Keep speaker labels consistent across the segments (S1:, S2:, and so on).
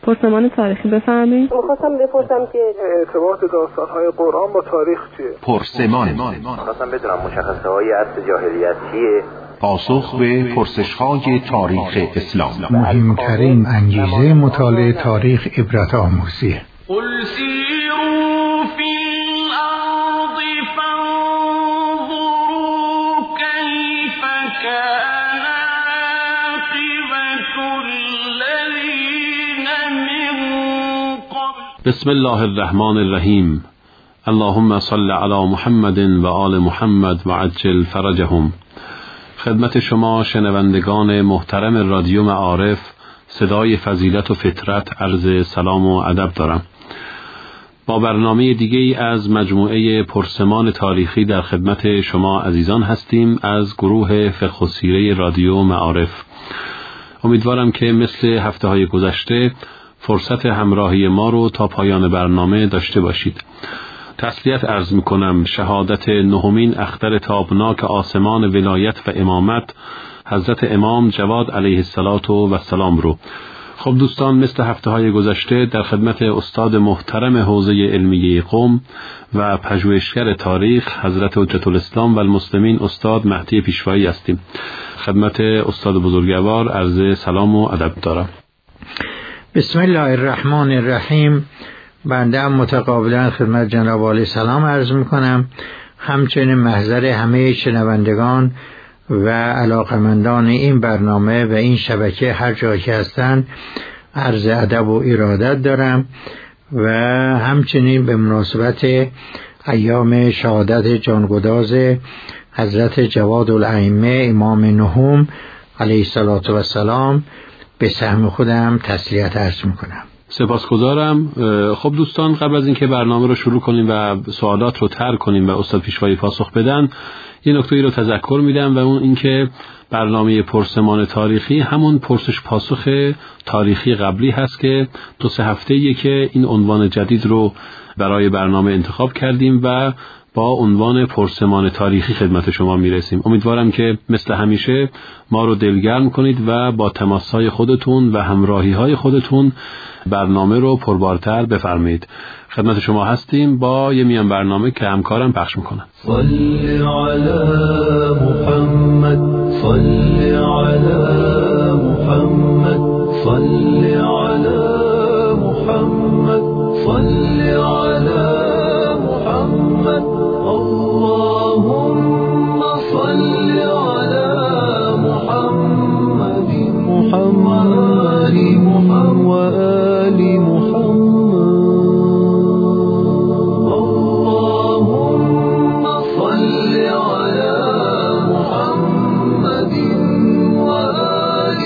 S1: پرسمان تاریخی بفرمایید.
S2: می‌خواستم بپرسم که
S3: ارتباط داستان‌های قرآن با تاریخ چیه؟
S4: پرسمان.
S5: می‌خواستم بدونم مشخصه‌های عصر جاهلیت چیه؟
S4: پاسخ به پرسش‌های تاریخ اسلام.
S6: مهمترین انگیزه مطالعه تاریخ عبرت آموزیه.
S7: بسم الله الرحمن الرحیم. اللهم صل علی محمد و آل محمد و عجل فرجهم. خدمت شما شنوندگان محترم رادیو معارف، صدای فضیلت و فطرت، عرض سلام و ادب دارم. با برنامه دیگه‌ای از مجموعه پرسمان تاریخی در خدمت شما عزیزان هستیم از گروه فقه و سیره رادیو معارف. امیدوارم که مثل هفته‌های گذشته فرصت همراهی ما رو تا پایان برنامه داشته باشید. تسلیت عرض می‌کنم شهادت نهمین اختر تابناک آسمان ولایت و امامت حضرت امام جواد علیه السلام رو. خب دوستان، مثل هفته‌های گذشته در خدمت استاد محترم حوزه علمیه قم و پژوهشگر تاریخ حضرت حجت الاسلام و المسلمین استاد مهدی پیشوایی هستیم. خدمت استاد بزرگوار عرض سلام و ادب دارم.
S6: بسم الله الرحمن الرحیم. بنده هم متقابلا خدمت جناب عالی سلام عرض میکنم، همچنین محضر همه شنوندگان و علاقمندان این برنامه و این شبکه هر جایی که هستند عرض ادب و ارادت دارم و همچنین به مناسبت ایام شهادت جانگداز حضرت جواد الائمه امام نهم علیه السلام به سهم خودم تسلیت عرض میکنم.
S7: سپاسگزارم. خب دوستان، قبل از اینکه برنامه رو شروع کنیم و سوالات رو طرح کنیم و استاد پیشوایی پاسخ بدن، یه نکته‌ای رو تذکر میدم و اون اینکه برنامه پرسمان تاریخی همون پرسش پاسخ تاریخی قبلی هست که 2-3 هفته‌ایه که این عنوان جدید رو برای برنامه انتخاب کردیم و با عنوان پرسمان تاریخی خدمت شما میرسیم. امیدوارم که مثل همیشه ما رو دلگرم کنید و با تماس‌های خودتون و همراهی‌های خودتون برنامه رو پربارتر بفرمایید. خدمت شما هستیم با یه میان برنامه که همکارم پخش میکنن.
S8: صلی علی محمد، صلی علی محمد، صلی علی محمد، صلی علی محمد. اللهم صل على محمد محمد وآل محمد. اللهم صل على محمد وآل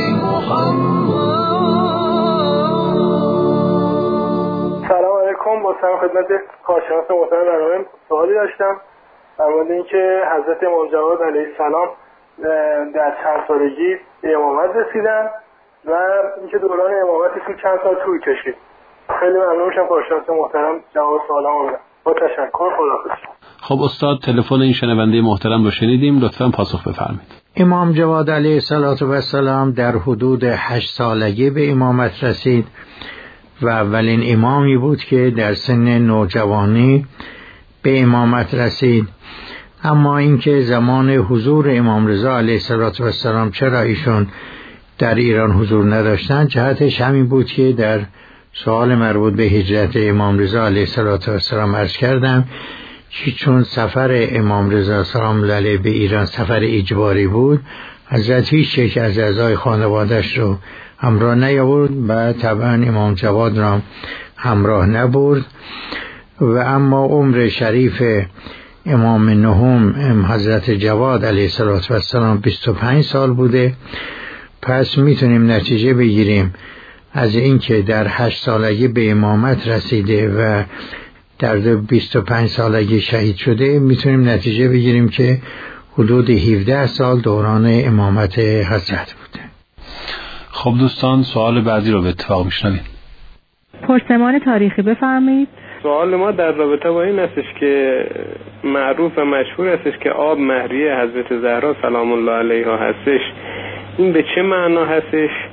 S8: محمد.
S3: سلام علیکم. با سلام خدمت کارشناس محترم برنامه سوالی داشتم در مورد اینکه حضرت امام جواد علیه السلام در چند سالگی به امامت رسیدن و اینکه دوران امامتشون چند سال طول کشید. خیلی ممنون میشم کارشناس محترم جواب سوالامو بدن. با تشکر. خداحافظ.
S7: خب استاد، تلفن این شنونده محترم رو شنیدیم، لطفاً پاسخ بفرمایید.
S6: امام جواد علیه السلام در حدود 8 سالگی به امامت رسید و اولین امامی بود که در سن نوجوانی به امامت رسید. اما اینکه زمان حضور امام رضا علیه السلام چرا ایشون در ایران حضور نداشتن، جهتش همین بود که در سوال مربوط به هجرت امام رضا علیه السلام عرض کردم که چون سفر امام رضا سلام الله علیه به ایران سفر اجباری بود، حضرت هیچ یک از اعضای خانواده‌اش رو همراه نیاورد و طبعا امام جواد را همراه نبرد. و اما عمر شریف امام نهم حضرت جواد علیه السلام 25 سال بوده. پس میتونیم نتیجه بگیریم از اینکه در 8 سالگی به امامت رسیده و در 25 سالگی شهید شده، میتونیم نتیجه بگیریم که حدود 17 سال دوران امامت حضرت بوده.
S7: خب دوستان، سوال بعدی رو به اتفاق میشنویم.
S1: پرسمان تاریخی بفرمایید.
S3: سوال ما در رابطه با این هستش که معروف و مشهور هستش که آب مهریه حضرت زهرا سلام الله علیها هستش. این به چه معنا هستش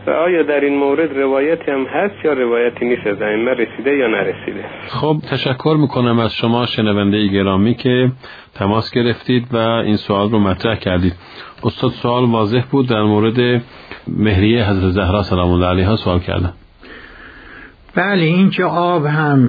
S2: و آیا در این مورد روایتی هم هست یا روایتی نیست از ائمه رسیده یا نرسیده؟
S7: خب تشکر میکنم از شما شنونده گرامی که تماس گرفتید و این سوال رو مطرح کردید. استاد سوال واضح بود، در مورد مهریه حضرت زهرا سلام الله علیها سوال کردن.
S6: بله، این که آب هم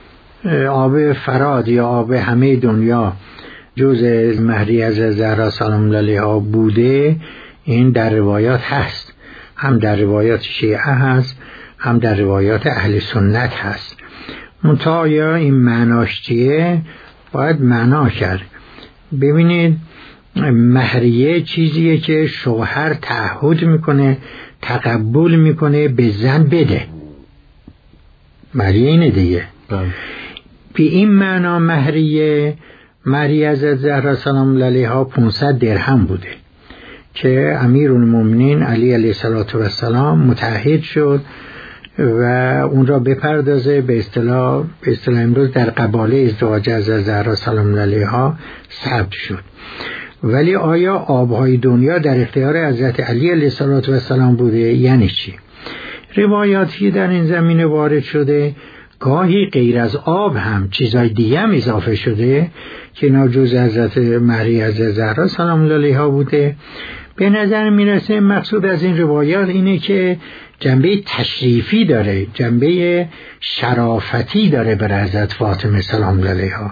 S6: آب فراد یا آب همه دنیا جز مهریه حضرت زهرا سلام الله علیها بوده، این در روایات هست، هم در روایات شیعه هست هم در روایات اهل سنت هست. منتها یا این معناش چیه باید معنا کرد. ببینید مهریه چیزیه که شوهر تعهد میکنه، تقبل میکنه به زن بده. مهریه اینه دیگه. به این معنا مهریه حضرت زهرا سلام الله علیها 500 درهم بوده که امیرالمومنین علی علیه السلام متعهد شد و اون را بپردازه. به اصطلاح امروز در قباله ازدواج حضرت زهرا سلام الله علیها ثبت شد. ولی آیا آبهای دنیا در اختیار حضرت علی علیه السلام بوده؟ یعنی چی؟ روایاتی در این زمینه وارد شده، گاهی غیر از آب هم چیزای دیگه هم اضافه شده که اینا جز حضرت مهریه حضرت زهرا سلام الله علیها بوده. به نظر میرسه مقصود از این روایات اینه که جنبه تشریفی داره، جنبه شرافتی داره بر حضرت فاطمه سلام الله علیها،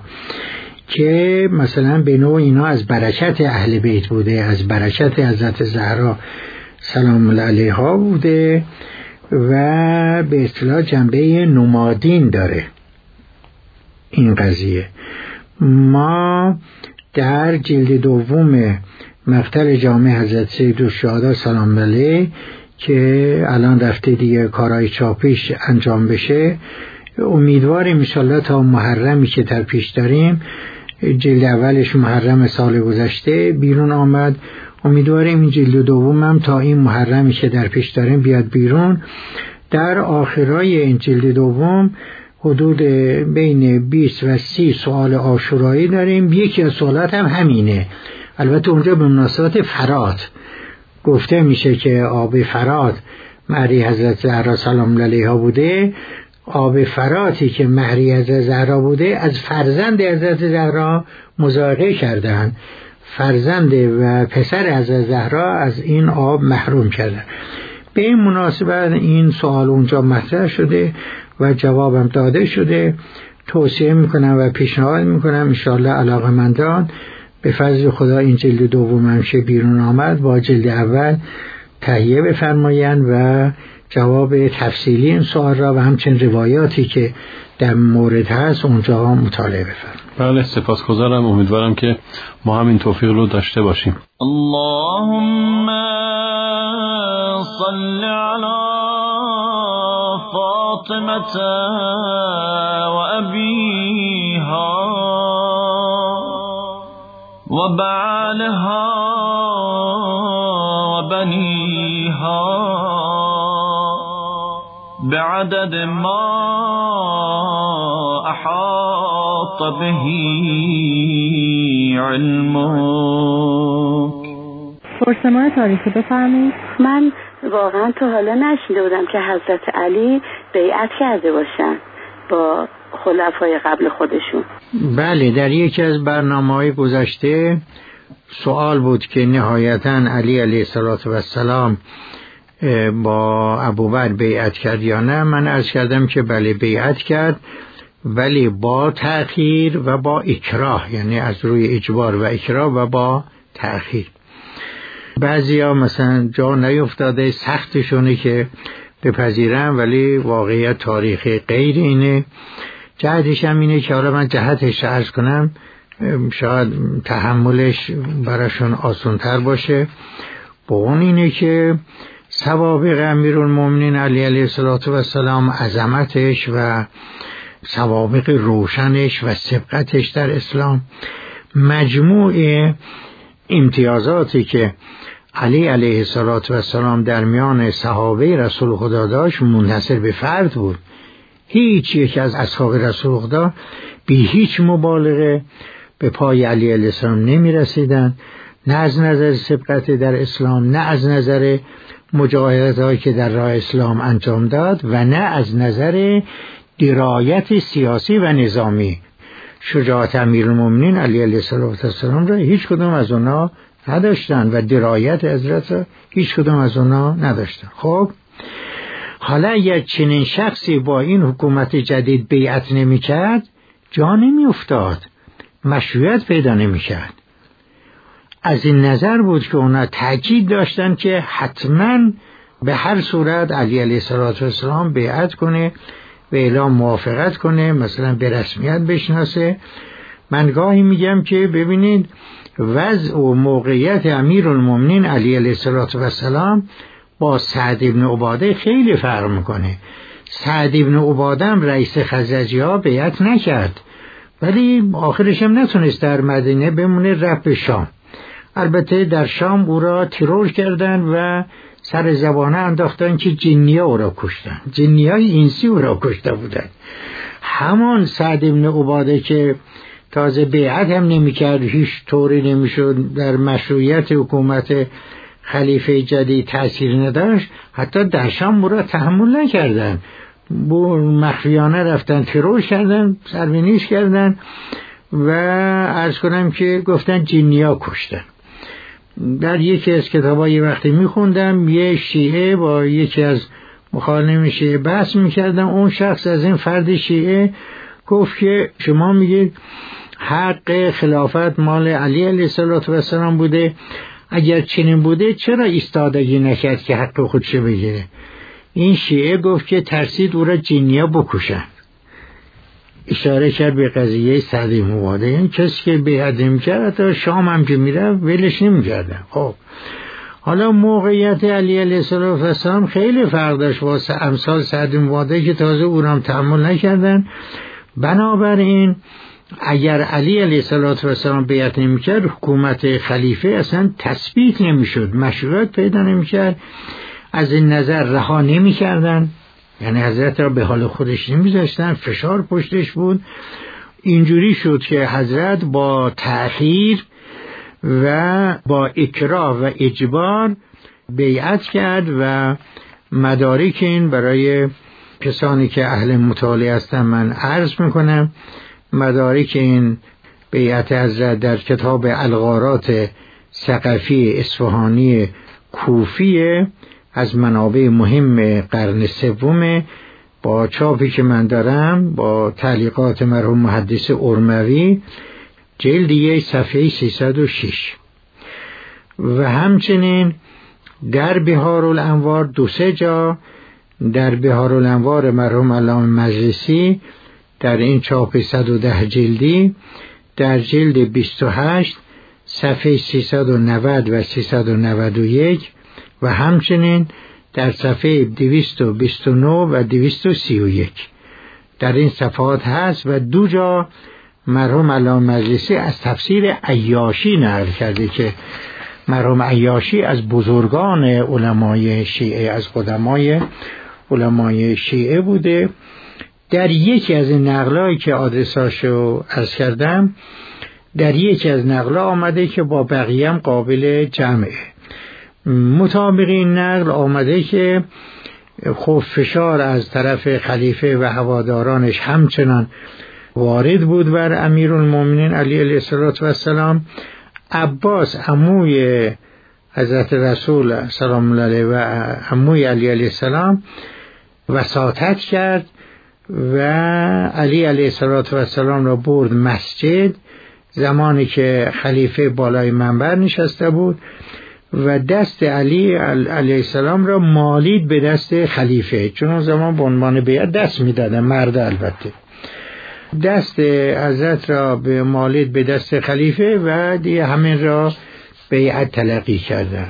S6: که مثلا به نوع اینا از برکت اهل بیت بوده، از برکت حضرت زهرا سلام الله علیها بوده و به اصطلاح جنبه نمادین داره این قضیه. ما در جلد دوم مقتل جامع حضرت سیدالشهدا سلام علیه که الان رفته دیگه کارهای چاپیش انجام بشه، امیدواریم انشالله تا محرمی که در پیش داریم، جلد اولش محرم سال گذشته بیرون آمد، امیدواریم این جلد دوم هم تا این محرمی که در پیش داریم بیاد بیرون. در آخرای این جلد دوم حدود بین 20 و 30 سوال عاشورایی داریم. یکی از سوالات هم همینه، البته اونجا به مناسبت فرات گفته میشه که آب فرات مهریه حضرت زهرا سلام الله علیها بوده. آب فراتی که مهریه حضرت زهرا بوده از فرزند حضرت زهرا مضایقه کردن، فرزند و پسر حضرت زهرا از این آب محروم کردن. به این مناسبت این سوال اونجا مطرح شده و جوابم داده شده. توصیه میکنم و پیشنهاد میکنم انشاءالله علاقه‌مندان به فضل خدا این جلد دوم که بیرون آمد با جلد اول تهیه بفرمایند و جواب تفصیلی این سوال را و همچنین روایاتی که در مورد هست اونجا مطالعه بفرمایید.
S7: بله سپاسگزارم، امیدوارم که ما هم این توفیق رو داشته باشیم.
S8: اللهم صل علی فاطمة و ابیها و بعلها و بنیها بعدد ما احاط به علمك.
S1: پرسمان تاریخی بفرمایید.
S9: من واقعا تا حالا نشیده بودم که حضرت علی بیعت کرده باشن با خلفای قبل خودشون.
S6: بله، در یکی از برنامه‌های گذشته سوال بود که نهایتاً علی علیه السلام با ابوبکر بیعت کرد یا نه. من عرض کردم که بله بیعت کرد، ولی با تأخیر و با اکراه، یعنی از روی اجبار و اکراه و با تأخیر. بعضیا مثلا جا نیفتاده، سختشونه که بپذیرن، ولی واقعیت تاریخی غیر اینه. جهتش هم اینه که حالا من جهتش عرض کنم شاید تحملش براشون آسان‌تر باشه. با اون اینه که سوابق امیرالمومنین علی علیه السلام، عظمتش و سوابق روشنش و سبقتش در اسلام، مجموع امتیازاتی که علی علیه السلام در میان صحابه رسول خدا داشت منحصر به فرد بود. هیچ یک از اصحاب رسول خدا بی هیچ مبالغه به پای علی علیه السلام نمی رسیدن. نه از نظر سبقت در اسلام، نه از نظر مجاهدت‌هایی که در راه اسلام انجام داد و نه از نظر درایت سیاسی و نظامی. شجاعت امیرالمومنین علی علیه السلام را هیچ کدوم از اونا نداشتن و درایت حضرت را هیچ کدوم از اونا نداشتن. خب حالا اگر چنین شخصی با این حکومت جدید بیعت نمی کرد، جا نمی افتاد، مشروعیت پیدا نمی کرد. از این نظر بود که اونا تاکید داشتن که حتما به هر صورت علی علیه السلام بیعت کنه و اعلام موافقت کنه، مثلا به رسمیت بشناسه. من گاهی میگم که ببینید وضع و موقعیت امیرالمومنین علی علیه السلام با سعد بن عباده خیلی فرق میکنه. سعد بن عباده هم رئیس خزرجی‌ها بیعت نکرد، ولی آخرش هم نتونست در مدینه بمونه، رفت به شام. البته در شام او را ترور کردن و سر زبانه انداختن که جنی‌ها او را کشتن، جنی‌های انسی او را کشته بودن. همان سعد بن عباده که تازه بیعت هم نمی‌کرد، هیچ طوری نمی‌شد در مشروعیت حکومت خلیفه جدید تأثیر نداشت، حتی در شام او را تحمل نکردن، مخفیانه رفتن ترور کردن، سربینیش کردن و عرض کنم که گفتن جنی‌ها کشتن. در یکی از کتابای وقتی میخوندم یه شیعه با یکی از مخالفین شیعه بحث میکردن. اون شخص از این فرد شیعه گفت که شما میگید حق خلافت مال علی علیه السلام بوده، اگر چنین بوده چرا ایستادگی نکرد که حق خودش بگیره؟ این شیعه گفت که ترسید او را جنیا بکشن. اشاره کرد به قضیه سعد بن عباده. این کسی که بیعت نمی‌کرد تا شام هم که میرفت ولش نمی‌کردن. خب حالا موقعیت علی علیه السلام خیلی فرق داشت با امثال سعد بن عباده که تازه او را هم تحمل نکردن. بنابراین اگر علی علیه السلام بیعت نمی‌کرد، حکومت خلیفه اصلا تثبیت نمی‌شد، مشروعیت پیدا نمی‌کرد. از این نظر رها نمی‌کردن، یعنی حضرت را به حال خودش نمی‌ذاشتن، فشار پشتش بود. اینجوری شد که حضرت با تأخیر و با اکراه و اجبار بیعت کرد و مدارک این برای کسانی که اهل مطالعه هستن من عرض میکنم. مدارک این بیعت حضرت در کتاب الغارات ثقفی اصفهانی کوفی از منابع مهم قرن سوم، با چاپی که من دارم با تعلیقات مرحوم محدث ارموی، جلد 1 صفحه 306. و همچنین در بحار الانوار 2-3 جا، در بحار الانوار مرحوم علامه مجلسی در این چاپ 110 جلدی در جلد 28 صفحه 390 و 391 و همچنین در صفحه 229 و 231 در این صفحات هست. و 2 جا مرحوم علامه مجلسی از تفسیر عیاشی نقل کرده که مرحوم عیاشی از بزرگان علمای شیعه، از قدمای علمای شیعه بوده. در یکی از این نقلایی که آدرساشو عرض کردم، در یکی از نقلا آمده که با بقیه هم قابل جمعه. مطابق این نقل آمده که خب فشار از طرف خلیفه و هوادارانش همچنان وارد بود بر امیرالمومنین علی علیه السلام. عباس عموی حضرت رسول سلام الله علیه و عموی علی علیه السلام وساطت کرد و علی علیه السلام را برد مسجد زمانی که خلیفه بالای منبر نشسته بود و دست علی علیه السلام را مالید به دست خلیفه، چون اون زمان به عنوان بیعت دست میدادن مرد، البته دست حضرت را به مالید به دست خلیفه و دیگه همین را بیعت تلقی کردن.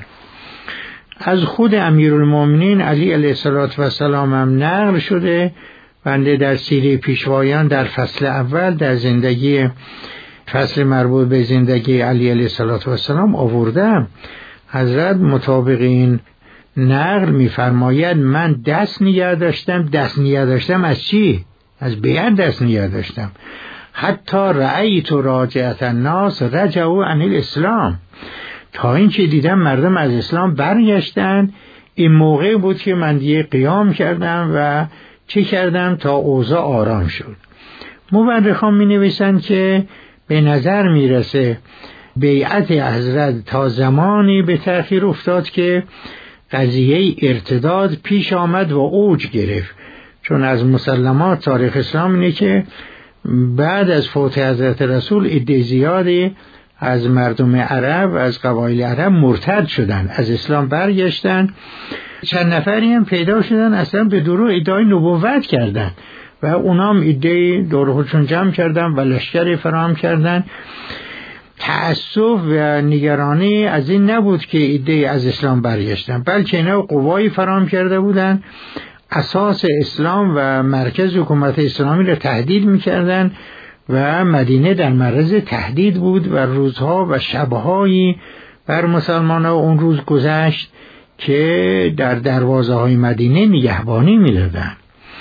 S6: از خود امیرالمومنین علی علیه السلام هم نقل شده. بنده در سیره پیشوایان در فصل اول در زندگی، فصل مربوط به زندگی علی علیه السلام آوردم. حضرت مطابق این نقل می‌فرماید من دست نگه داشتم از چی؟ از بیعت دست نگه داشتم. حتی رأیت راجعت الناس رجعوا عن الاسلام، تا اینکه دیدم مردم از اسلام برگشتن، این موقع بود که من دیگه قیام کردم و چه کردم تا اوضاع آرام شد. مورخان می نویسند که به نظر می رسه بیعت حضرت تا زمانی به تأخیر افتاد که قضیه ارتداد پیش آمد و اوج گرفت، چون از مسلمات تاریخ اسلام اینه که بعد از فوت حضرت رسول عده زیادی از مردم عرب، از قبایل عرب مرتد شدن، از اسلام برگشتن. چند نفری هم پیدا شدن اصلا به دروغ ادعای نبوت کردن و اونام ایده دور خودشون جمع کردن و لشکری فراهم کردن. تأسف و نگرانی از این نبود که ایده از اسلام برگشتن، بلکه اینا قوایی فراهم کرده بودن، اساس اسلام و مرکز حکومت اسلامی را تهدید میکردن و مدینه در معرض تهدید بود و روزها و شبهایی بر مسلمانان اون روز گذشت که در دروازه های مدینه نگهبانی می‌دادند.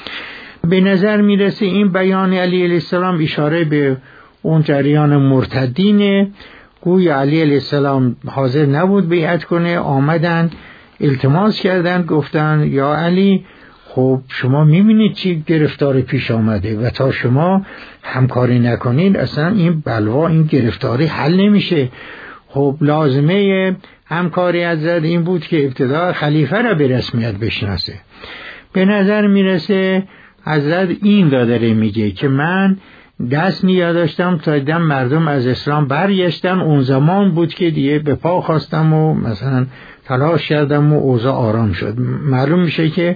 S6: به نظر میرسه این بیان علی علیه السلام اشاره به اون جریان مرتدینه. گویا علی علیه السلام حاضر نبود بیعت کنه، آمدن التماس کردن، گفتن یا علی خب شما میبینید چی گرفتار پیش آمده و تا شما همکاری نکنید اصلا این بلوا، این گرفتاری حل نمیشه. خب لازمه همکاری حضرت این بود که ابتدا خلیفه را به رسمیت بشناسه. به نظر میرسه حضرت این داره میگه که من دست نگه داشتم تا دیدم مردم از اسلام برگشتن، اون زمان بود که دیگه به پا خواستم و مثلا تلاش کردم و اوضاع آرام شد. معلوم میشه که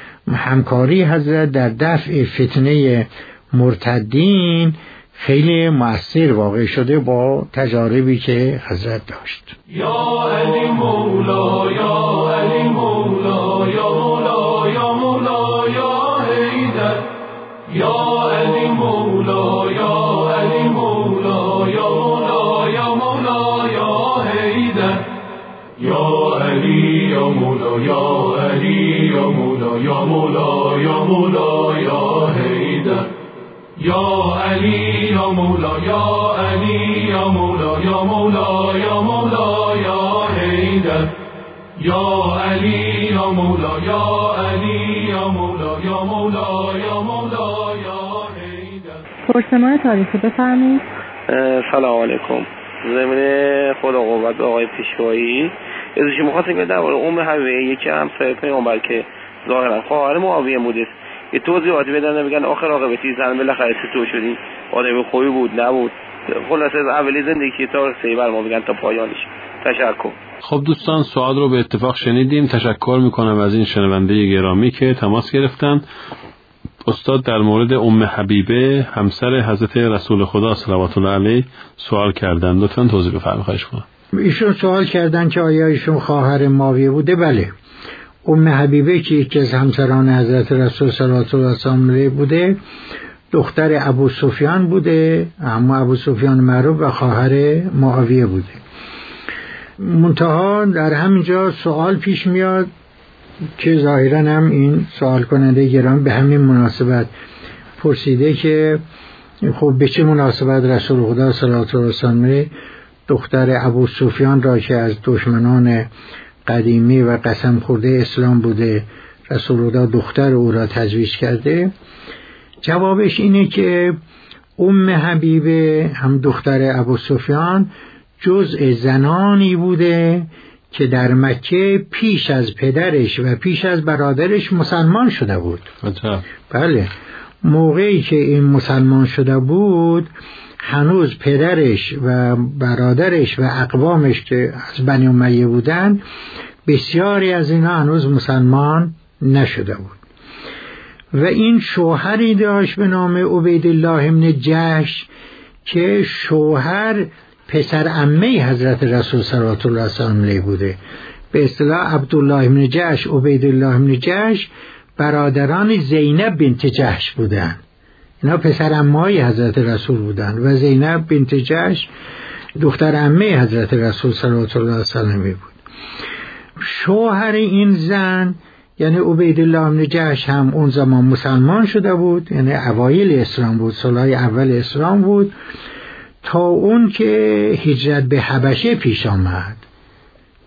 S6: همکاری حضرت در دفع فتنه مرتدین خیلی مؤثر واقع شده با تجاربی که حضرت داشت.
S8: یا علی مولا، یا علی مولا، یا مولا، یا مولا، یا حیدر. یا علی مولا، یا علی مولا، یا مولا، یا مولا، یا حیدر. یا علی، یا مولا، یا علی، یا مولا، یا مولا، یا مولا، یا حیدر. یا علی، یا مولا، یا علی، یا مولا، یا مولا، یا مولا، یا حیدر. یا علی، یا مولا، یا علی، یا مولا، یا مولا، یا مولا، یا حیدر.
S1: پرسمان تاریخی بفرمایید.
S2: سلام علیکم. ضمن خدا قوت به آقای پیشوایی ازش می‌خواستم که درباره حبیبه یکی همسایه پیامبر که ظاهرا خواهر معاویه بوده یه توضیحاتی بدن، بگن آخر عاقبتی زن بالاخره چطور شدین، آدم خوبی بود نبود، خلاصه از اولی زندگی تا سیبر ما بگن تا پایانش. تشکر.
S7: خب دوستان سوال رو به اتفاق شنیدیم. تشکر میکنم از این شنونده گرامی که تماس گرفتن. استاد در مورد حبیبه همسر حضرت رسول خدا صلوات الله علیه سوال کردن، لطفاً توضیح بفرمایید خواهش می‌کنم.
S6: ایشون سوال کردن که آیا ایشون خواهر معاویه بوده؟ بله. حبیبه که یکی از همسران حضرت رسول صلوات الله علیه بوده، دختر ابو سفیان بوده، اما ابو سفیان معروف و خواهر معاویه بوده. منتها در همینجا سوال پیش میاد که ظاهراً هم این سوال کننده گرامی به همین مناسبت پرسیده که خب به چه مناسبت رسول خدا صلوات الله علیه دختر ابو سفیان را که از دشمنان قدیمی و قسم خورده اسلام بوده رسول خدا دختر او را تزویج کرده؟ جوابش اینه که حبیبه هم دختر ابو سفیان جزء زنانی بوده که در مکه پیش از پدرش و پیش از برادرش مسلمان شده بود. بله، موقعی که این مسلمان شده بود هنوز پدرش و برادرش و اقوامش که از بنی امیه بودن بسیاری از اینا هنوز مسلمان نشده بود و این شوهری داشت به نام عبیدالله ابن جحش که شوهر پسر عمه حضرت رسول صلوات الله علیه بوده. به اصطلاح عبدالله ابن جحش، عبیدالله ابن جحش برادران زینب بنت جحش بودن. اینا پسر عمه حضرت رسول بودن و زینب بنت جحش دختر عمه حضرت رسول صلوات الله علیه بود. شوهر این زن یعنی عبیدالله ابن جحش هم اون زمان مسلمان شده بود، یعنی اوایل اسلام بود، سالهای اول اسلام بود، تا اون که هجرت به حبشه پیش آمد.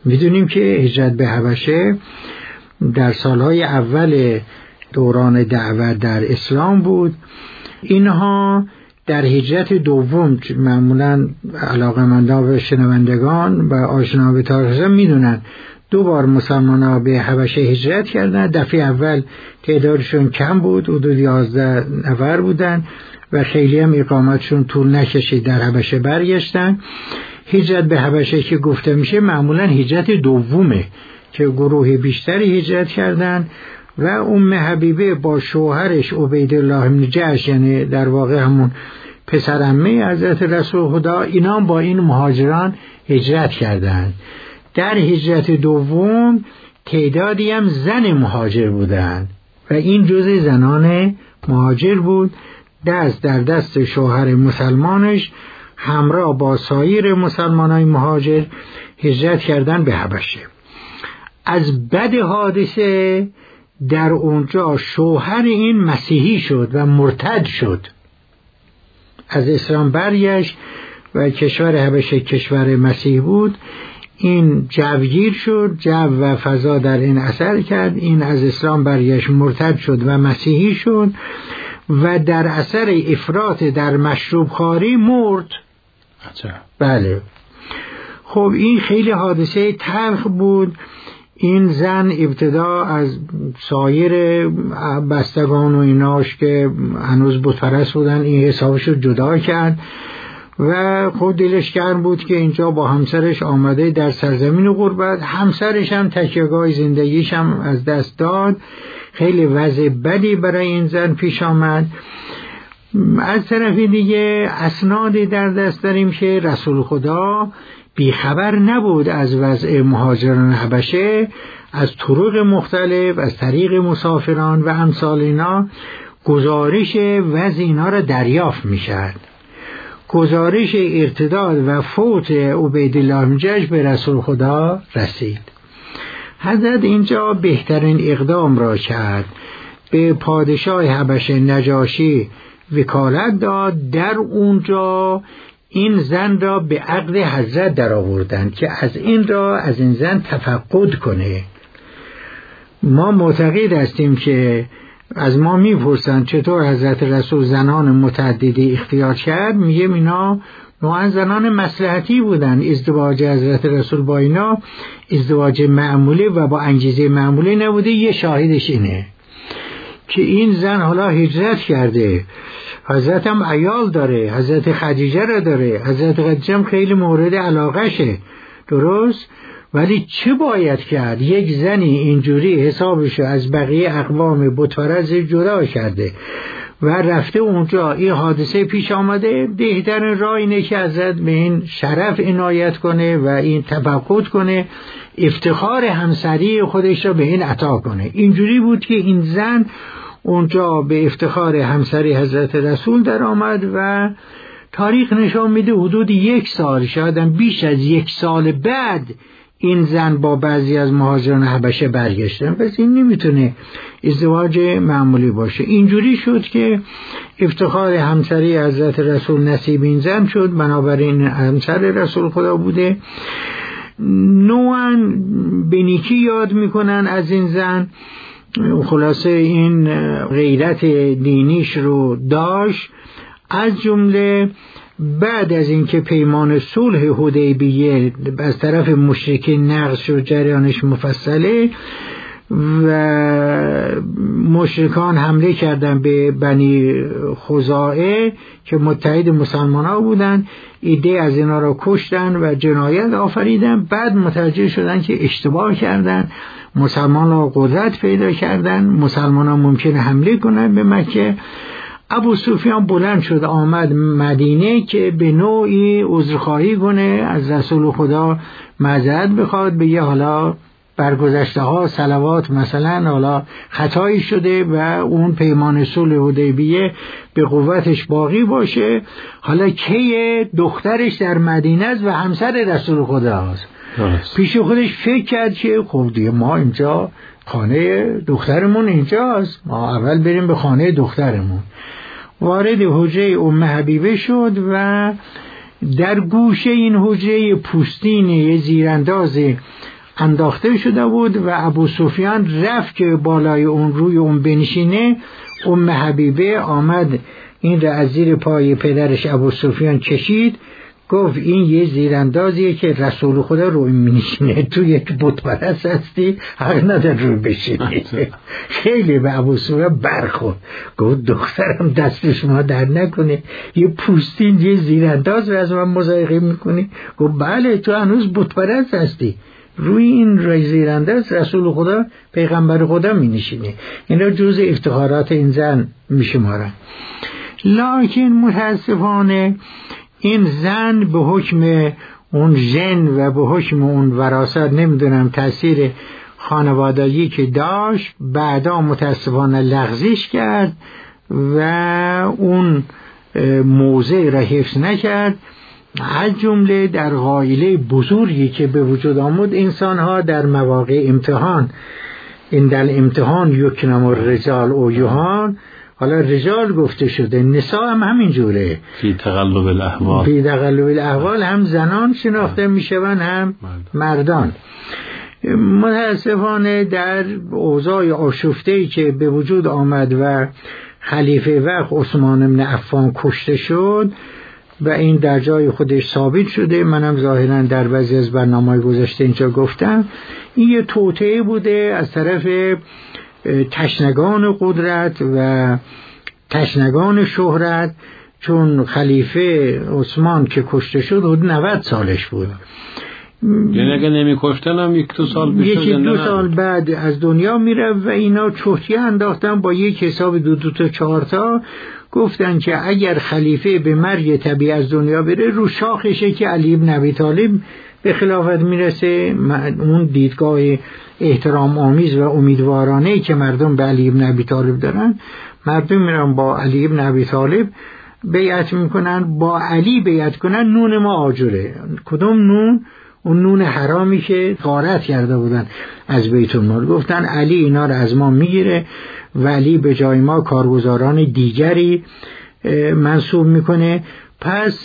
S6: میدونیم که هجرت به حبشه در سالهای اول دوران دعوت در اسلام بود. اینها در هجرت دوم، معمولا علاقه‌مندان و شنوندگان و آشنا به تاریخ میدونن 2 بار مسلمان ها به حبشه هجرت کردن. دفعه اول تعدادشون کم بود، حدود 11 نفر بودن و خیلی هم اقامتشون طول نکشید، در حبشه برگشتن. هجرت به حبشه که گفته میشه معمولا هجرت دومه که گروه بیشتری هجرت کردن و ام حبیبه با شوهرش عبیدالله بن جحش، یعنی در واقع همون پسرعمه حضرت رسول خدا، اینا با این مهاجران هجرت کردند. در هجرت دوم تعدادی هم زن مهاجر بودند و این جزء زنان مهاجر بود، دست در دست شوهر مسلمانش همراه با سایر مسلمانای مهاجر هجرت کردن به حبشه. از بد حادثه در اونجا شوهر این مسیحی شد و مرتد شد، از اسلام برگشت و کشور حبشه کشور مسیح بود. این جوگیر شد، جو و فضا در این اثر کرد، این از اسلام برگشت، مرتد شد و مسیحی شد و در اثر افراط در مشروب خواری مرد. بله. خب این خیلی حادثه تلخ بود. این زن ابتدا از سایر بستگان و ایناش که هنوز بتپرست بودن این حسابش رو جدا کرد و خود دلش گرم بود که اینجا با همسرش آمده در سرزمین غربت. همسرش هم تکیهگاه زندگیش هم از دست داد. خیلی وضع بدی برای این زن پیش آمد. از طرف دیگه اسنادی در دست داریم که رسول خدا بیخبر نبود از وضع مهاجران حبشه. از طرق مختلف، از طریق مسافران و امثال اینا گزارش وضع اینا را دریافت میشد. گزارش ارتداد و فوت عبیدالله بن جحش به رسول خدا رسید. حضرت اینجا بهترین اقدام را کرد، به پادشاه حبشه نجاشی وکالت داد. در اونجا این زن را به عقد حضرت در آوردن که از این زن تفقد کنه. ما معتقد هستیم که از ما میپرسن چطور حضرت رسول زنان متعددی اختیار کرد، میگیم اینا نوعا زنان مصلحتی بودن. ازدواج حضرت رسول با اینا ازدواج معمولی و با انگیزه معمولی نبوده. یه شاهدش اینه که این زن حالا هجرت کرده، حضرت هم عیال داره، حضرت خدیجه را داره، حضرت خدیجه هم خیلی مورد علاقه شه، درست؟ ولی چه باید کرد؟ یک زنی اینجوری حسابشو از بقیه اقوام بتپرست جدا کرده و رفته اونجا این حادثه پیش آمده. بهترین راه اینه که حضرت به این شرف عنایت کنه و این تفقد کنه، افتخار همسری خودش را به این عطا کنه. اینجوری بود که این زن اونجا به افتخار همسری حضرت رسول در آمد و تاریخ نشان میده حدود 1 سال، شاید هم بیش از 1 سال بعد این زن با بعضی از مهاجران حبشه برگشتن. پس این نمیتونه ازدواج معمولی باشه. اینجوری شد که افتخار همسری حضرت رسول نصیب این زن شد، بنابراین همسر رسول خدا بوده. نوعا به نیکی یاد میکنن از این زن. خلاصه این غیرت دینیش رو داشت. از جمله بعد از اینکه پیمان صلح حدیبیه از طرف مشرکین نقض شد، جریانش مفصله و مشرکان حمله کردن به بنی خزاعه که متحد مسلمان ها بودن، ایده از اینا را کشتن و جنایت آفریدن. بعد متوجه شدن که اشتباه کردن، مسلمان ها قدرت پیدا کردن، مسلمان ها ممکنه حمله کنن به مکه. ابو سفیان بلند شد آمد مدینه که به نوعی عذرخواهی کنه، از رسول خدا معذرت بخواد، بگه حالا برگذشته ها صلوات مثلا حالا خطایی شده و اون پیمان صلح حدیبیه به قوتش باقی باشه. حالا کی دخترش در مدینه است و همسر رسول خدا است. پیش خودش فکر کرد که خب دیگه ما اینجا خانه دخترمون اینجاست، ما اول بریم به خانه دخترمون. وارد حجره ام حبیبه شد و در گوشه این حجره پوستین یه زیرانداز انداخته شده بود و ابو سفیان رفت که بالای اون روی اون بنشینه. حبیبه آمد این را از زیر پای پدرش ابو سفیان کشید، گفت این یه زیراندازیه که رسول خدا روی می‌نشینه، تو یک بت پرست هستی، حق نداره روی بشینی. خیلی به ابو سفیان برخورد، گفت دخترم دست شما در نکنه، یه پوستین یه زیرانداز رو از من مضایقه میکنی؟ گفت بله تو هنوز بت پرست هستی، روی این زیرانداز رسول خدا پیغمبر خدا می‌نشینه. اینا جزء افتخارات این زن میشمارن. لکن متاسفانه این زن به حکم اون ژن و به حکم اون وراثت، نمیدونم تاثیر خانوادگی که داشت، بعدا متاسفانه لغزش کرد و اون موضع را حفظ نکرد. از جمله در غایله بزرگی که به وجود آمد، انسانها در مواقع امتحان، این در امتحان یکنم الرجال او یوهان، حالا رجال گفته شده، نساء هم همین جوره،
S7: فی تقلب الاحوال،
S6: فی تقلب الاحوال هم زنان شناخته میشون هم مردان. متاسفانه در اوضاع آشفته‌ای که به وجود آمد و خلیفه وقت عثمان بن عفان کشته شد و این در جای خودش ثابت شده، منم ظاهرا در بعضی از برنامه‌های گذشته اینجا گفتم، این یه توطئه بوده از طرف تشنگان قدرت و تشنگان شهرت، چون خلیفه عثمان که کشته شد حدود 90 سالش بود،
S7: یعنی اگه نمی کشتن هم 1-2 سال بشه،
S6: 1-2 سال بعد از دنیا میره و اینا چوتیه انداختن با یک حساب 2 تا 4 تا، گفتن که اگر خلیفه به مرگ طبیعی از دنیا بره، رو شاخشه که علی بن ابی طالب به خلافت میرسه. اون دیدگاه احترام آمیز و امیدوارانه که مردم به علی بن ابی طالب دارن، مردم میرن با علی بن ابی طالب بیعت میکنن، با علی بیعت کنن، نون ما آجره. کدوم نون؟ اون نون حرامی که غارت کرده بودن از بیت المال. گفتن علی اینا رو از ما میگیره و علی به جای ما کارگزاران دیگری منصوب میکنه، پس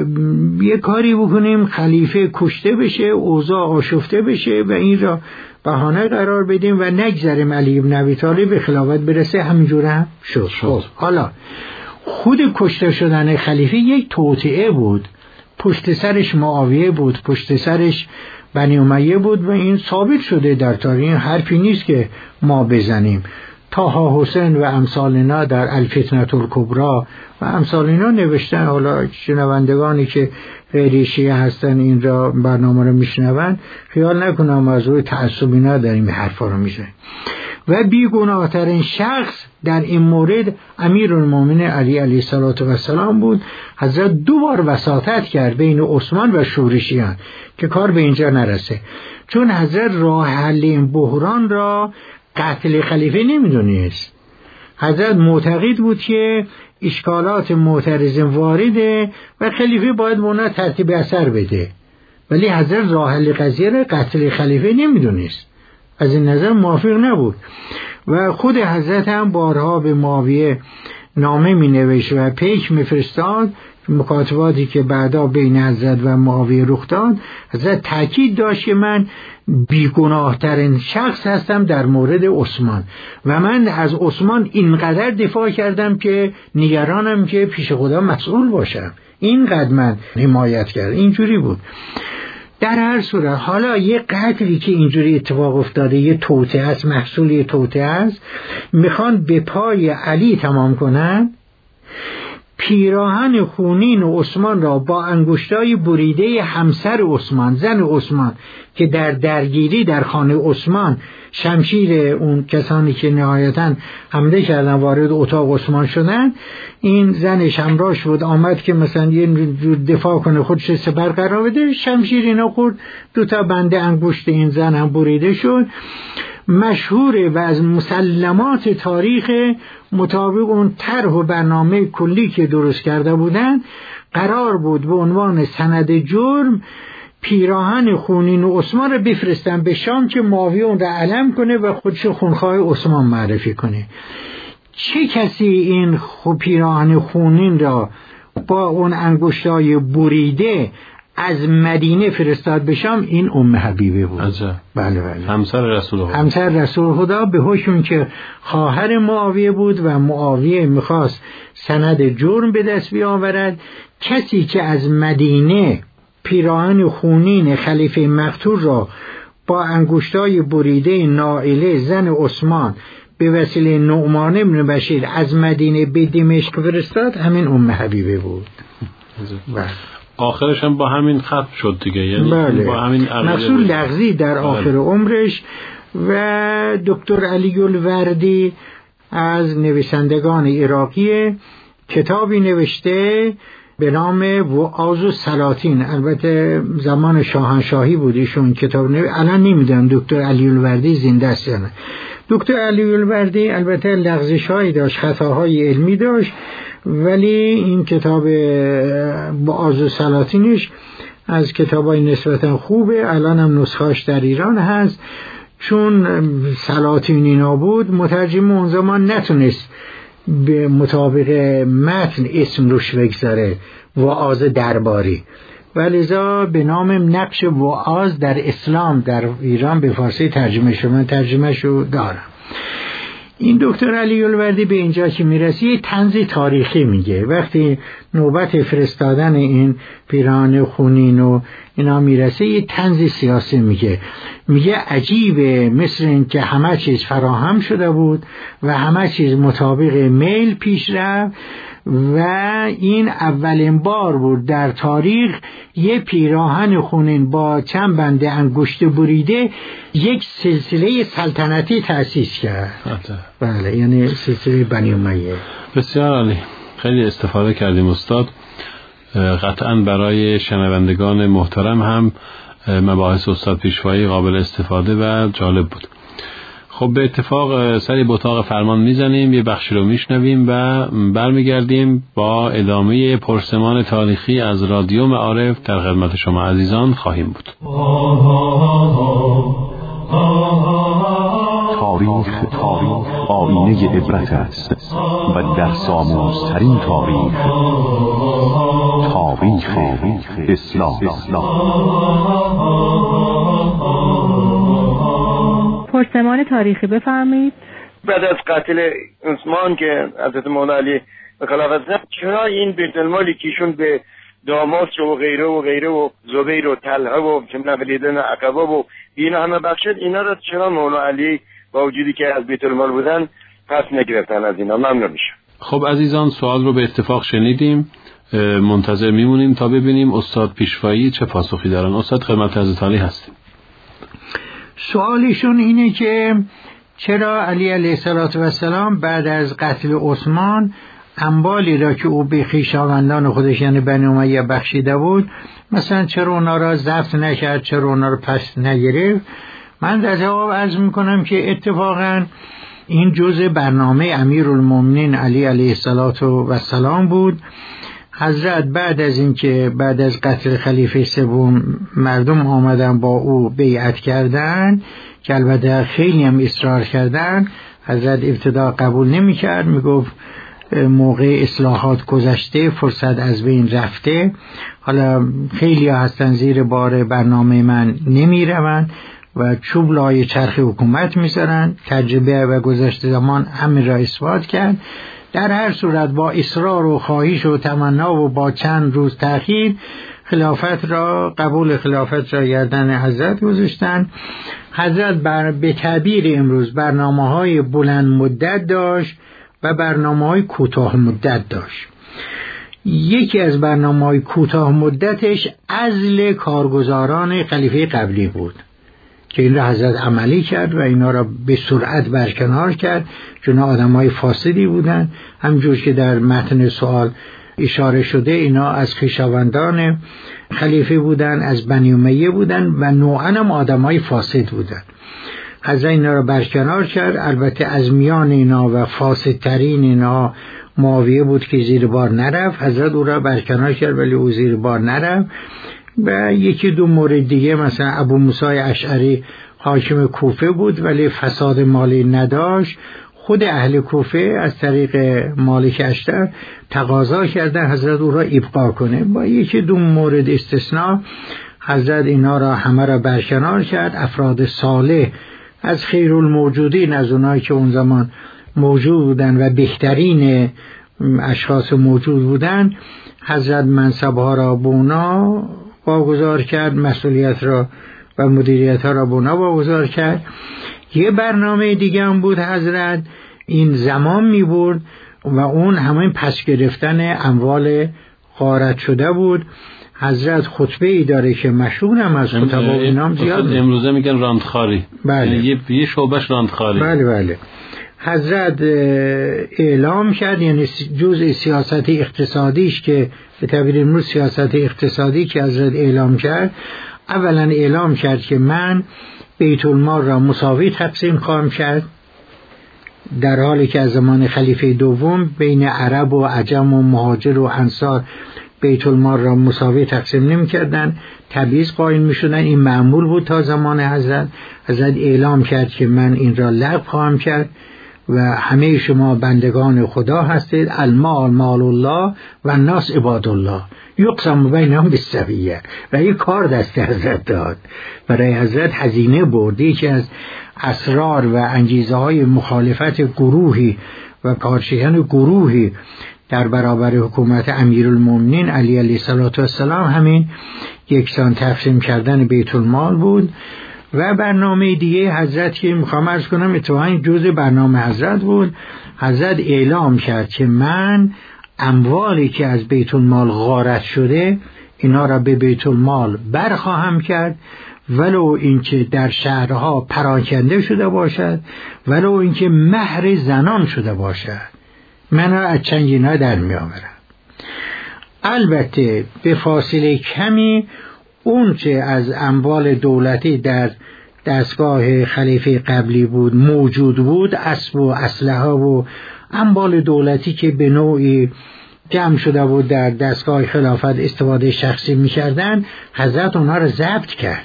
S6: یه کاری بکنیم خلیفه کشته بشه، اوضاع آشفته بشه و این را بهانه قرار بدیم و نگذاریم علی بن ابی طالب به خلافت برسه. همینجوره هم شد. حالا خود کشته شدن خلیفه یک توطئه بود، پشت سرش معاویه بود، پشت سرش بنی امیه بود و این ثابت شده در تاریخ، حرفی نیست که ما بزنیم. طه حسین و امثال اینا در الفتنة الکبری و امثال اینا نوشتن. حالا شنوندگانی که غیر شیعه هستن این را برنامه رو میشنون، خیال نکنم از روی تعصب اینا داریم این حرفا رو میزنیم. و بیگناهترین شخص در این مورد امیرالمومنین علی علیه السلام بود. حضرت 2 بار وساطت کرد بین عثمان و شورشیان که کار به اینجا نرسه، چون حضرت راه حل این بحران را قتل خلیفه نمیدونست. حضرت معتقد بود که اشکالات معترضین وارده و خلیفه باید اونا ترتیب اثر بده، ولی حضرت راه حل قضیه را قتل خلیفه نمیدونست، از این نظر موافق نبود. و خود حضرت هم بارها به معاویه نامه می نوشت و پیک می فرستاد، مکاتباتی که بعدا بین حضرت و معاویه رخ داد. حضرت تاکید داشت که من بیگناهترین شخص هستم در مورد عثمان و من از عثمان اینقدر دفاع کردم که نگرانم که پیش خدا مسئول باشم، اینقدر من حمایت کردم. اینجوری بود. در هر صورت حالا یه قتلی که اینجوری اتفاق افتاده، یه توطئه است، محصول یه توطئه است، میخوان به پای علی تمام کنن. پیراهن خونین عثمان را با انگشتای بریده همسر عثمان، زن عثمان که در درگیری در خانه عثمان شمشیر اون کسانی که نهایتاً حمله کردن وارد اتاق عثمان شدن، این زنش همراهش بود، آمد که مثلا یه دفاع کنه، خودش سپر قرار بده، شمشیر اینا خورد، 2 تا بنده انگشت این زن هم بریده شد. مشهوره و از مسلمات تاریخ، مطابق اون طرح و برنامه کلی که درست کرده بودن، قرار بود به عنوان سند جرم پیراهن خونین عثمان رو بفرستن به شام که معاویه اون رو علم کنه و خودش خونخواه عثمان معرفی کنه. چه کسی این پیراهن خونین را با اون انگشتای بریده از مدینه فرستاد بشام، این ام حبیبه بود. بله
S7: همسر رسول خدا.
S6: همسر رسول خدا، به حکم که خواهر معاویه بود و معاویه میخواست سند جرم به دست بیاورد. کسی که از مدینه پیراهن خونین خلیفه مقتول را با انگشتای بریده نائله زن عثمان به وسیله نعمان بن بشیر از مدینه به دمشق فرستاد، همین ام حبیبه بود.
S7: آخرش هم با همین ختم شد دیگه، یعنی
S6: بله.
S7: با همین
S6: مسئول لغزی در آخر عمرش. و دکتر علی الوردی از نویسندگان عراقی کتابی نوشته به نام وعاظ السلاطین، البته زمان شاهنشاهی بود ایشون کتاب الان نمیدونم دکتر علی الوردی زنده است یا نه. دکتر علی الوردی البته لغزش‌هایی داشت، خطاهای علمی داشت، ولی این کتاب وعاظ السلاطینش از کتابای نسبتا خوبه. الان هم نسخه‌اش در ایران هست. چون سلاطینی نبود، مترجم اون زمان نتونست به مطابق متن اسم روش بگذاره وعاظ درباری، ولذا به نام نقش وعاظ در اسلام در ایران به فارسی ترجمه شده. من ترجمه شو دارم. این دکتر علی الوردی به اینجا که میرسه یه طنز تاریخی میگه. وقتی نوبت فرستادن این پیراهن خونین و اینا میرسه یه طنز سیاسی میگه عجیبه، مثل این که همه چیز فراهم شده بود و همه چیز مطابق میل پیش رفت و این اولین بار بود در تاریخ یه پیراهن خونین با چند بند انگشت بریده یک سلسله سلطنتی تأسیس کرد. بله، یعنی سلسله بنی امیه.
S7: بسیار عالی، خیلی استفاده کردیم استاد. قطعا برای شنوندگان محترم هم مباحث استاد پیشوایی قابل استفاده و جالب بود. خب به اتفاق سری به اتاق فرمان میزنیم، یه بخشی رو میشنویم و برمیگردیم با ادامه پرسمان تاریخی از رادیو معارف در خدمت شما عزیزان خواهیم بود.
S4: تاریخ آینه عبرت است و در ساموزترین تاریخ اسلام.
S1: پرسمان تاریخی بفرمایید.
S2: بعد از قتل عثمان که حضرت مولا علی به خلافت رفت، چرا این بیت المالی که ایشون به داماد و غیره و زبیر و طلحه و چمنا ولیدن عقبه و اینا همه بخشید، اینا رو چرا مولا علی با وجودی که از بیت المال بودن پس نگرفتن از اینا؟ ممنون میشم.
S7: خب عزیزان، سوال رو به اتفاق شنیدیم، منتظر میمونیم تا ببینیم استاد پیشوایی چه پاسخی دارن. استاد خدمت حضرت علی هستیم.
S6: سوالشون اینه که چرا علی علیه السلام بعد از قتل عثمان اموالی را که او به خویشاوندان خودش یعنی بنی امیه بخشیده بود، مثلا چرا اونا را ضبط نکرد، چرا اونا را پس نگرفت؟ من در جواب عرض میکنم که اتفاقا این جزء برنامه امیرالمومنین علی علیه السلام بود. حضرت بعد از اینکه بعد از قتل خلیفه سوم مردم آمدن با او بیعت کردن که البته خیلی هم اصرار کردن، حضرت ابتدا قبول نمی کرد، می گفت موقع اصلاحات گذشته، فرصت از بین رفته، حالا خیلی ها هستن زیر بار برنامه من نمی روند و چوب لای چرخ حکومت می زنن. تجربه و گذشته زمان همین را اثبات کرد. در هر صورت با اصرار و خواهش و تمنا و با چند روز تأخیر قبول خلافت را گردن حضرت گذاشتن. حضرت به تعبیر امروز برنامه‌های بلند مدت داشت و برنامه‌های کوتاه مدت داشت. یکی از برنامه‌های کوتاه مدتش عزل کارگزاران خلیفه قبلی بود که این را حضرت عملی کرد و اینا را به سرعت برکنار کرد، چون آدمای فاسدی بودن. همجور که در متن سوال اشاره شده، اینا از خویشاوندان خلیفه بودن، از بنی امیه بودن و نوعاً هم آدمای فاسد بودن. حضرت اینا را برکنار کرد. البته از میان اینا و فاسدترین اینا معاویه بود که زیر بار نرفت. حضرت او را برکنار کرد ولی او زیر بار نرفت. و یکی دو مورد دیگه، مثلا ابو موسی اشعری حاکم کوفه بود ولی فساد مالی نداشت، خود اهل کوفه از طریق مالک اشتر تقاضا کردن حضرت او را ابقا کنه. با یکی دو مورد استثناء حضرت اینا را همه را برکنار کرد. افراد صالح از خیرالموجودین، از اونایی که اون زمان موجود بودن و بهترین اشخاص موجود بودن، حضرت منصبها را به اونا واگذار کرد، مسئولیت را و مدیریت ها را به اونا واگذار کرد. یه برنامه دیگه هم بود، حضرت این زمان می برد و اون همین پس گرفتن اموال غارت شده بود. حضرت خطبه ای داره که مشهور هم از خطبا و اینام زیاد،
S7: امروزه میگن راندخاری.
S6: بله.
S7: یه شعبش راندخاری.
S6: بله بله. حضرت اعلام کرد، یعنی جزء سیاست اقتصادیش که به تعبیر امروز سیاست اقتصادی که حضرت اعلام کرد، اولا اعلام کرد که من بیت المال را مساوی تقسیم خواهم کرد، در حالی که از زمان خلیفه دوم بین عرب و عجم و مهاجر و انصار بیت المال را مساوی تقسیم نمی کردن، تبعیض قائل می شدن. این معمول بود تا زمان حضرت. حضرت اعلام کرد که من این را لغو خواهم کرد و همه شما بندگان خدا هستید. المال مال الله و الناس عباد الله یقسم بینهم بالسویه. و یک کار دست حضرت داد، برای حضرت هزینه برد. یکی از اسرار و انگیزه های مخالفت گروهی و کارشکن گروهی در برابر حکومت امیرالمومنین علی علیه السلام همین یکسان تقسیم کردن بیت المال بود. و برنامه دیگه حضرت که میخوام عرض کنم اتفاقاً جزء برنامه حضرت بود، حضرت اعلام کرد که من اموالی که از بیت المال غارت شده اینا را به بیت المال برخواهم کرد، ولو اینکه در شهرها پراکنده شده باشد، ولو اینکه مهر زنان شده باشد، من را از چنگینا در می آورم. البته به فاصله کمی اون چه از اموال دولتی در دستگاه خلیفه قبلی بود موجود بود، اسب و اسلحه و اموال دولتی که به نوعی جمع شده بود در دستگاه خلافت استفاده شخصی می کردن، حضرت اونها را ضبط کرد.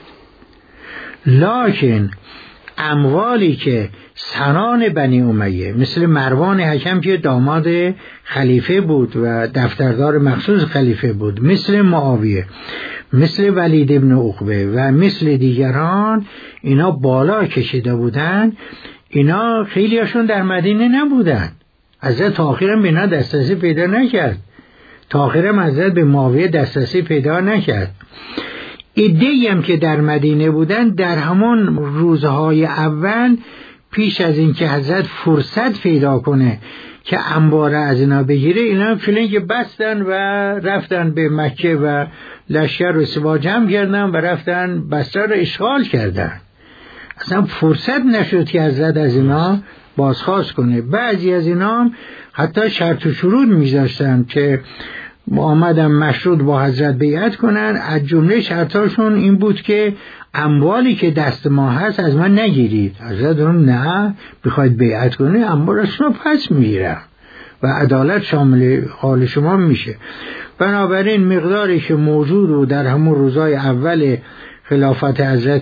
S6: لکن اموالی که سران بنی امیه مثل مروان حکم که داماد خلیفه بود و دفتردار مخصوص خلیفه بود، مثل معاویه، مثل ولید ابن عقبه و مثل دیگران، اینا بالا کشیده بودن. اینا خیلی هاشون در مدینه نبودن. حضرت تاخیرم به اینا دسترسی پیدا نکرد، تاخیرم حضرت به معاویه دسترسی پیدا نکرد. عده‌ای هم که در مدینه بودن در همون روزهای اول پیش از این که حضرت فرصت پیدا کنه که انبار از اینا بگیره، اینا فیلنگ بستن و رفتن به مکه و لشکر رو سوا جمع کردن و رفتن بصره رو اشغال کردن. اصلا فرصت نشد که حضرت از اینا بازخواست کنه. بعضی از اینا حتی شرط و شروط میذاشتن که آمدن مشروط با حضرت بیعت کنن. از جمله شرطاشون این بود که اموالی که دست ما هست از من نگیرید. حضرت اون نه، بخواید بیعت کنید اموالشون رو پس میگیرم و عدالت شامل حال شما میشه. بنابراین مقداری که موجود و در همون روزای اول خلافت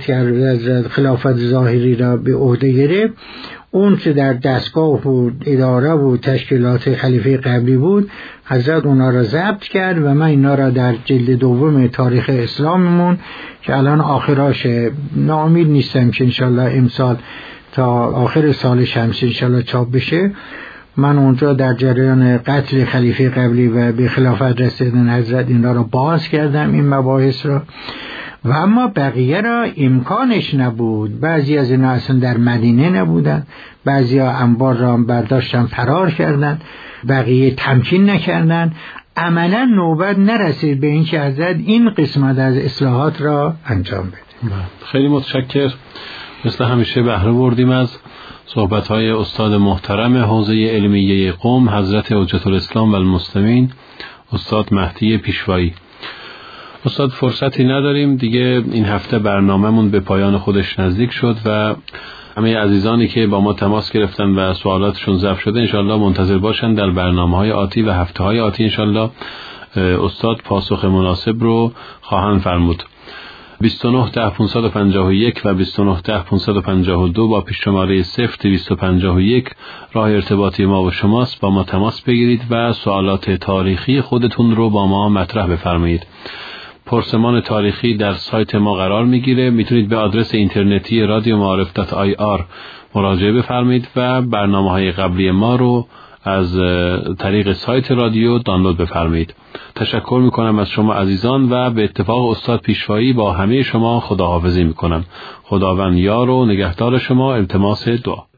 S6: حضرت خلافت ظاهری را به عهده گرفت، اون که در دستگاه و اداره و تشکیلات خلیفه قبلی بود، حضرت اونا را ضبط کرد و من اینا را در جلد دوم تاریخ اسلاممون که الان آخراش، ناامید نیستم که انشالله امسال تا آخر سال شمسی انشالله چاپ بشه. من اونجا در جریان قتل خلیفه قبلی و به خلافت رسیدن حضرت اینا را باز کردم، این مباحث را. و اما بقیه را امکانش نبود. بعضی از اینا اصلا در مدینه نبودن، بعضی ها انبار را برداشتن فرار کردن، بقیه تمکین نکردن. عملا نوبت نرسید به این که حضرت این قسمت از اصلاحات را انجام بده.
S7: خیلی متشکر. مثل همیشه بهره بردیم از صحبت‌های استاد محترم حوزه علمیه قم، حضرت حجت الاسلام و المسلمین، استاد مهدی پیشوایی. استاد فرصتی نداریم دیگه، این هفته برنامه‌مون به پایان خودش نزدیک شد و همه عزیزانی که با ما تماس گرفتن و سوالاتشون ضبط شده انشالله منتظر باشن در برنامه‌های آتی و هفته‌های آتی. انشالله استاد پاسخ مناسب رو خواهند فرمود. 2910 و 2910 با پیش شماره 0251 راه ارتباطی ما و شماست. با ما تماس بگیرید و سوالات تاریخی خودتون رو با ما مطرح بفرمایید. پرسمان تاریخی در سایت ما قرار میگیره. میتونید به آدرس اینترنتی radioma'arif.ir مراجعه بفرمایید و برنامه‌های قبلی ما رو از طریق سایت رادیو دانلود بفرمایید. تشکر میکنم از شما عزیزان و به اتفاق استاد پیشوایی با همه شما خداحافظی میکنم. خداوند یار و نگهدار شما. التماس دعا.